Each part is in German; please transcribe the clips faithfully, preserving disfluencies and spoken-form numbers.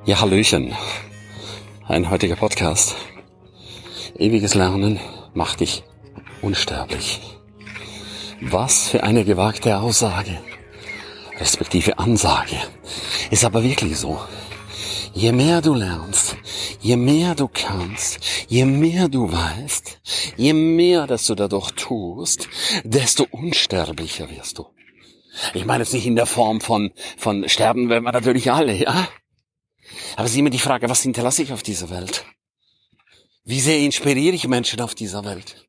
Ja, Hallöchen. Ein heutiger Podcast. Ewiges Lernen macht dich unsterblich. Was für eine gewagte Aussage, respektive Ansage. Ist aber wirklich so. Je mehr du lernst, je mehr du kannst, je mehr du weißt, je mehr, dass du dadurch tust, desto unsterblicher wirst du. Ich meine jetzt nicht in der Form von, von sterben werden wir natürlich alle, ja? Aber es ist immer die Frage, was hinterlasse ich auf dieser Welt? Wie sehr inspiriere ich Menschen auf dieser Welt?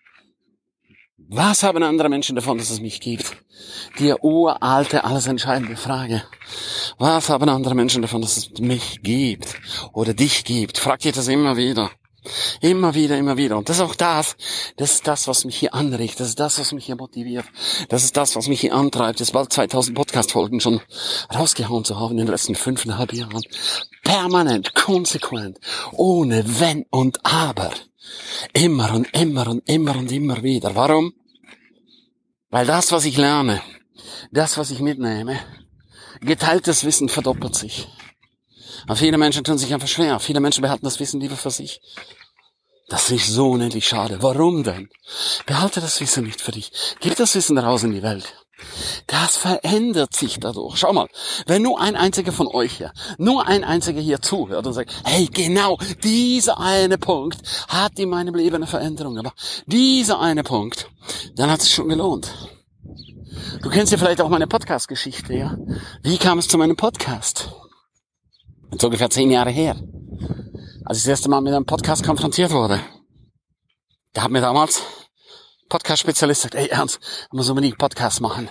Was haben andere Menschen davon, dass es mich gibt? Die uralte, alles entscheidende Frage. Was haben andere Menschen davon, dass es mich gibt? Oder dich gibt? Frag dir das immer wieder. Immer wieder, immer wieder. Und das ist auch das, das ist das, was mich hier anregt, das ist das, was mich hier motiviert, das ist das, was mich hier antreibt, jetzt bald zweitausend Podcast-Folgen schon rausgehauen zu haben in den letzten fünfeinhalb Jahren. Permanent, konsequent, ohne Wenn und Aber. Immer und immer und immer und immer wieder. Warum? Weil das, was ich lerne, das, was ich mitnehme, geteiltes Wissen verdoppelt sich. Aber viele Menschen tun sich einfach schwer. Viele Menschen behalten das Wissen lieber für sich. Das ist so unendlich schade. Warum denn? Behalte das Wissen nicht für dich. Gib das Wissen raus in die Welt. Das verändert sich dadurch. Schau mal, wenn nur ein einziger von euch hier, nur ein einziger hier zuhört und sagt, hey, genau, dieser eine Punkt hat in meinem Leben eine Veränderung gemacht. Dieser eine Punkt, dann hat es schon gelohnt. Du kennst ja vielleicht auch meine Podcast-Geschichte, ja? Wie kam es zu meinem Podcast? So ungefähr zehn Jahre her, als ich das erste Mal mit einem Podcast konfrontiert wurde. Da hat mir damals Podcast-Spezialist gesagt, ey Ernst, du musst unbedingt einen Podcast machen.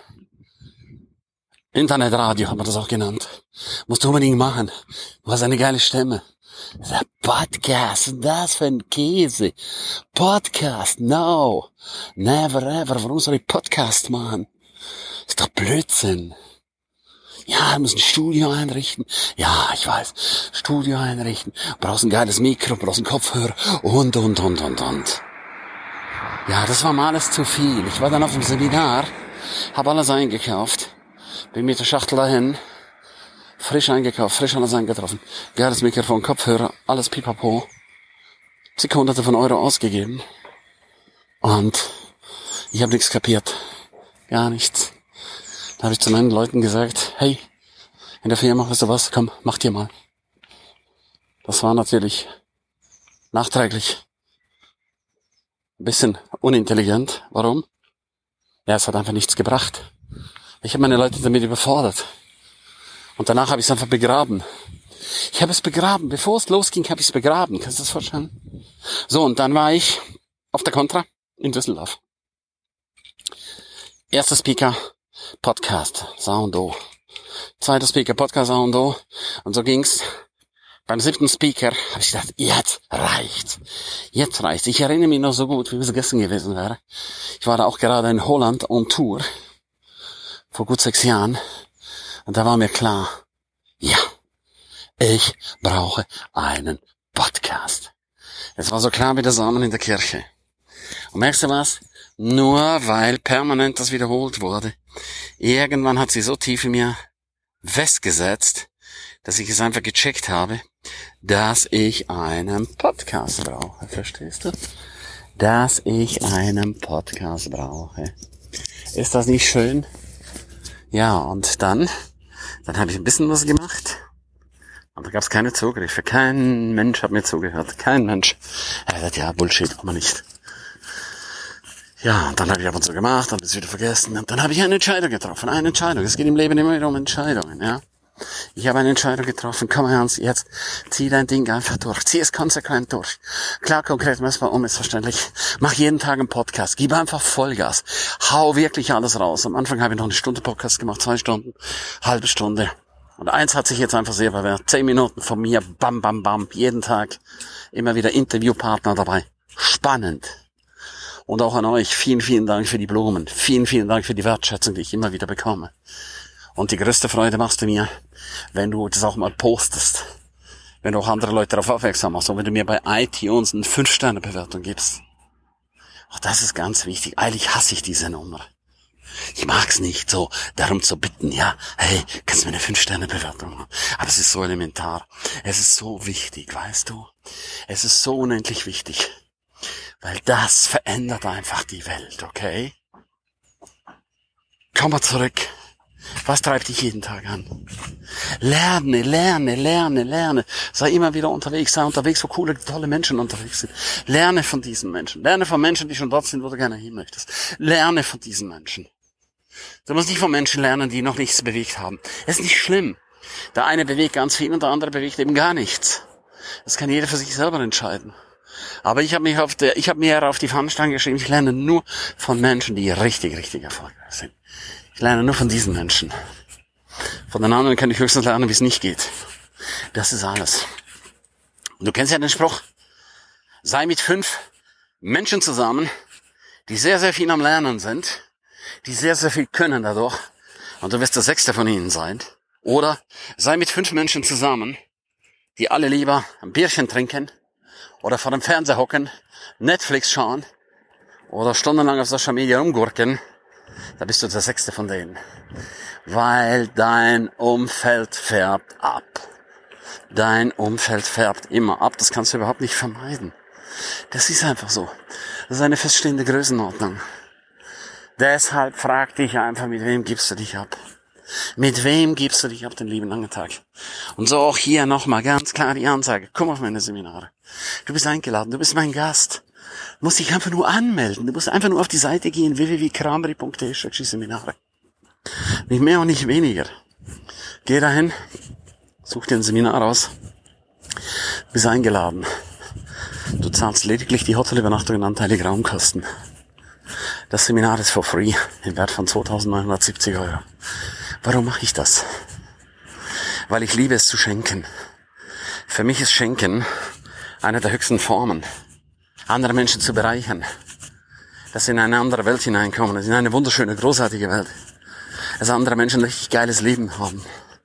Internetradio hat man das auch genannt. Musst du unbedingt machen. Du hast eine geile Stimme. Der Podcast, das für ein Käse. Podcast, no. Never ever. Warum soll ich Podcast machen? Ist doch Blödsinn. Ja, du musst ein Studio einrichten. Ja, ich weiß. Studio einrichten. Du brauchst ein geiles Mikro, du brauchst einen Kopfhörer und, und, und, und, und. Ja, das war mal alles zu viel. Ich war dann auf dem Seminar, habe alles eingekauft, bin mit der Schachtel dahin, frisch eingekauft, frisch alles eingetroffen. Geiles Mikrofon, Kopfhörer, alles pipapo. Sie hunderte von Euro ausgegeben. Und ich habe nichts kapiert. Gar nichts. Da habe ich zu meinen Leuten gesagt, hey, in der Firma, weißt du was, komm, mach dir mal. Das war natürlich nachträglich ein bisschen unintelligent. Warum? Ja, es hat einfach nichts gebracht. Ich habe meine Leute damit überfordert. Und danach habe ich es einfach begraben. Ich habe es begraben. Bevor es losging, habe ich es begraben. Kannst du das vorstellen? So, und dann war ich auf der Contra in Düsseldorf. Erster Speaker, Podcast, Soundo. Zweiter Speaker, Podcast, Soundo. Und so ging's. Beim siebten Speaker habe ich gedacht, jetzt reicht's. Jetzt reicht's. Ich erinnere mich noch so gut, wie es gestern gewesen wäre. Ich war da auch gerade in Holland on Tour. Vor gut sechs Jahren. Und da war mir klar, ja, ich brauche einen Podcast. Es war so klar wie der Samen in der Kirche. Und merkst du was? Nur weil permanent das wiederholt wurde. Irgendwann hat sie so tief in mir festgesetzt, dass ich es einfach gecheckt habe, dass ich einen Podcast brauche. Verstehst du? Dass ich einen Podcast brauche. Ist das nicht schön? Ja, und dann, dann habe ich ein bisschen was gemacht. Und da gab es keine Zugriffe. Kein Mensch hat mir zugehört. Kein Mensch. Er sagt, ja, Bullshit, aber nicht. Ja, und dann habe ich ab und zu gemacht, dann habe ich es wieder vergessen. Und dann habe ich eine Entscheidung getroffen. Eine Entscheidung. Es geht im Leben immer wieder um Entscheidungen, ja. Ich habe eine Entscheidung getroffen. Komm Ernst, jetzt zieh dein Ding einfach durch. Zieh es konsequent durch. Klar, konkret, messbar, unmissverständlich. Mach jeden Tag einen Podcast. Gib einfach Vollgas. Hau wirklich alles raus. Am Anfang habe ich noch eine Stunde Podcast gemacht, zwei Stunden, halbe Stunde. Und eins hat sich jetzt einfach sehr bewährt. Zehn Minuten von mir, bam, bam, bam, jeden Tag. Immer wieder Interviewpartner dabei. Spannend. Und auch an euch, vielen, vielen Dank für die Blumen. Vielen, vielen Dank für die Wertschätzung, die ich immer wieder bekomme. Und die größte Freude machst du mir, wenn du das auch mal postest. Wenn du auch andere Leute darauf aufmerksam machst. Und wenn du mir bei iTunes eine fünf Sterne Bewertung gibst. Auch das ist ganz wichtig. Eigentlich hasse ich diese Nummer. Ich mag's nicht, so darum zu bitten, ja, hey, kannst du mir eine fünf Sterne Bewertung machen? Aber es ist so elementar. Es ist so wichtig, weißt du? Es ist so unendlich wichtig. Weil das verändert einfach die Welt, okay? Komm mal zurück. Was treibt dich jeden Tag an? Lerne, lerne, lerne, lerne. Sei immer wieder unterwegs. Sei unterwegs, wo coole, tolle Menschen unterwegs sind. Lerne von diesen Menschen. Lerne von Menschen, die schon dort sind, wo du gerne hin möchtest. Lerne von diesen Menschen. Du musst nicht von Menschen lernen, die noch nichts bewegt haben. Es ist nicht schlimm. Der eine bewegt ganz viel und der andere bewegt eben gar nichts. Das kann jeder für sich selber entscheiden. Aber ich habe mich auf der, ich habe mir auf die Fahnenstange geschrieben, ich lerne nur von Menschen, die richtig, richtig erfolgreich sind. Ich lerne nur von diesen Menschen. Von den anderen kann ich höchstens lernen, wie es nicht geht. Das ist alles. Und du kennst ja den Spruch, sei mit fünf Menschen zusammen, die sehr, sehr viel am Lernen sind, die sehr, sehr viel können dadurch, und du wirst der sechste von ihnen sein. Oder sei mit fünf Menschen zusammen, die alle lieber ein Bierchen trinken oder vor dem Fernseher hocken, Netflix schauen oder stundenlang auf Social Media rumgurken. Da bist du der sechste von denen. Weil dein Umfeld färbt ab. Dein Umfeld färbt immer ab. Das kannst du überhaupt nicht vermeiden. Das ist einfach so. Das ist eine feststehende Größenordnung. Deshalb frag dich einfach, mit wem gibst du dich ab? Mit wem gibst du dich ab den lieben langen Tag? Und so auch hier nochmal ganz klar die Ansage. Komm auf meine Seminare. Du bist eingeladen, du bist mein Gast. Du musst dich einfach nur anmelden. Du musst einfach nur auf die Seite gehen, w w w punkt kramri punkt d e slash Seminare. Nicht mehr und nicht weniger. Geh dahin, such dir ein Seminar aus. Du bist eingeladen. Du zahlst lediglich die Hotelübernachtung und anteilige Raumkosten. Das Seminar ist for free, im Wert von zweitausendneunhundertsiebzig Euro. Warum mache ich das? Weil ich liebe es zu schenken. Für mich ist Schenken eine der höchsten Formen, andere Menschen zu bereichern, dass sie in eine andere Welt hineinkommen, in eine wunderschöne, großartige Welt, dass andere Menschen ein richtig geiles Leben haben.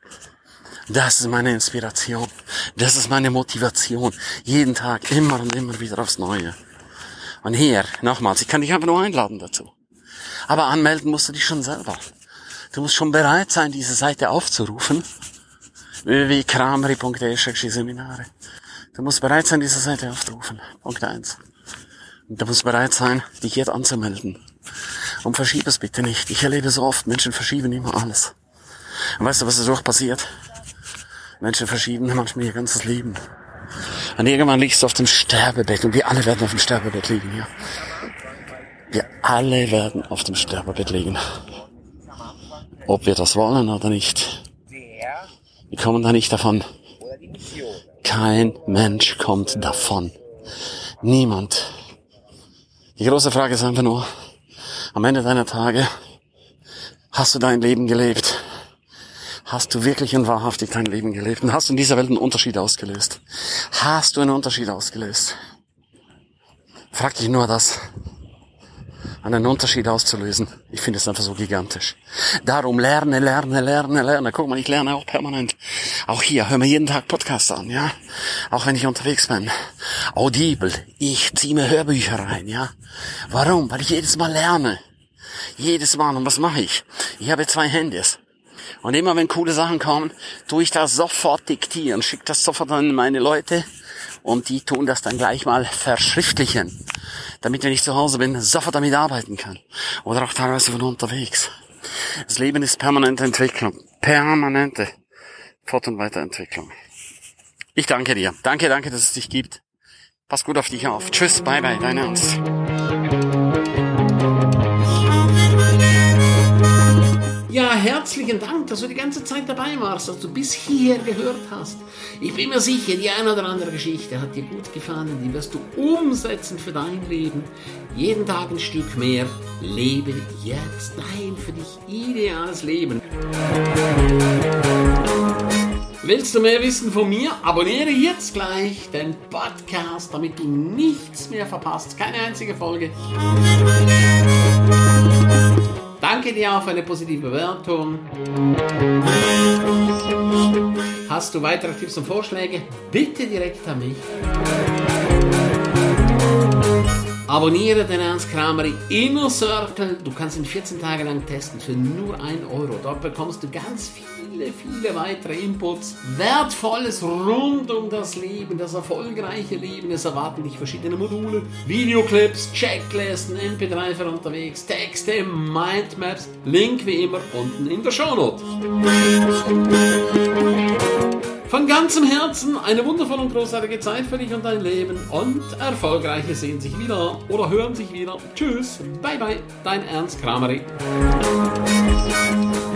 Das ist meine Inspiration, das ist meine Motivation, jeden Tag, immer und immer wieder aufs Neue. Und hier, nochmals, ich kann dich einfach nur einladen dazu. Aber anmelden musst du dich schon selber. Du musst schon bereit sein, diese Seite aufzurufen. w w w punkt kramri punkt d e slash Seminare. Du musst bereit sein, diese Seite aufzurufen. Punkt eins. Und du musst bereit sein, dich jetzt anzumelden. Und verschieb es bitte nicht. Ich erlebe so oft, Menschen verschieben immer alles. Und weißt du, was dadurch passiert? Menschen verschieben manchmal ihr ganzes Leben. Und irgendwann liegst du auf dem Sterbebett und wir alle werden auf dem Sterbebett liegen, ja. Wir alle werden auf dem Sterbebett liegen. Ob wir das wollen oder nicht. Wir kommen da nicht davon. Kein Mensch kommt davon. Niemand. Die große Frage ist einfach nur, am Ende deiner Tage, hast du dein Leben gelebt? Hast du wirklich und wahrhaftig dein Leben gelebt? Und hast du in dieser Welt einen Unterschied ausgelöst? Hast du einen Unterschied ausgelöst? Frag dich nur das. Einen Unterschied auszulösen. Ich finde es einfach so gigantisch. Darum lerne, lerne, lerne, lerne. Guck mal, ich lerne auch permanent. Auch hier, hör mir jeden Tag Podcasts an, ja. Auch wenn ich unterwegs bin. Audible. Ich ziehe mir Hörbücher rein, ja. Warum? Weil ich jedes Mal lerne. Jedes Mal. Und was mache ich? Ich habe zwei Handys. Und immer wenn coole Sachen kommen, tue ich das sofort diktieren, schicke das sofort an meine Leute und die tun das dann gleich mal verschriftlichen, damit, wenn ich zu Hause bin, sofort damit arbeiten kann. Oder auch teilweise von unterwegs. Das Leben ist permanente Entwicklung. Permanente Fort- und Weiterentwicklung. Ich danke dir. Danke, danke, dass es dich gibt. Pass gut auf dich auf. Tschüss, bye bye, dein Ernst. Ja, herzlichen Dank, dass du die ganze Zeit dabei warst, dass du bis hierher gehört hast. Ich bin mir sicher, die eine oder andere Geschichte hat dir gut gefallen, die wirst du umsetzen für dein Leben. Jeden Tag ein Stück mehr. Lebe jetzt dein für dich ideales Leben. Willst du mehr wissen von mir? Abonniere jetzt gleich den Podcast, damit du nichts mehr verpasst. Keine einzige Folge. Danke dir auch für eine positive Bewertung. Hast du weitere Tipps und Vorschläge? Bitte direkt an mich. Abonniere den Ernst Kramery Inner Circle. Du kannst ihn vierzehn Tage lang testen für nur ein Euro. Dort bekommst du ganz viele, viele weitere Inputs. Wertvolles rund um das Leben, das erfolgreiche Leben. Es erwarten dich verschiedene Module, Videoclips, Checklisten, M P drei für unterwegs, Texte, Mindmaps. Link wie immer unten in der Shownote. Von ganzem Herzen eine wundervolle und großartige Zeit für dich und dein Leben und Erfolgreiche sehen sich wieder oder hören sich wieder. Tschüss, bye bye, dein Ernst Kramery.